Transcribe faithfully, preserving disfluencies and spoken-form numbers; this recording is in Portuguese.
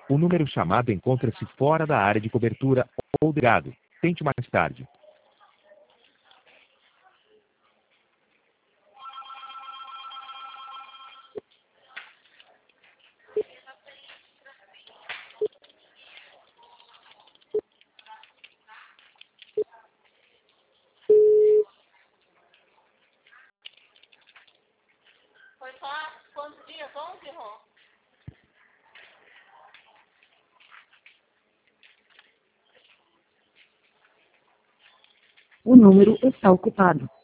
O número chamado encontra-se fora da área de cobertura ou ligado. Tente mais tarde. Foi só quantos dias? onze, Rô? O número está ocupado.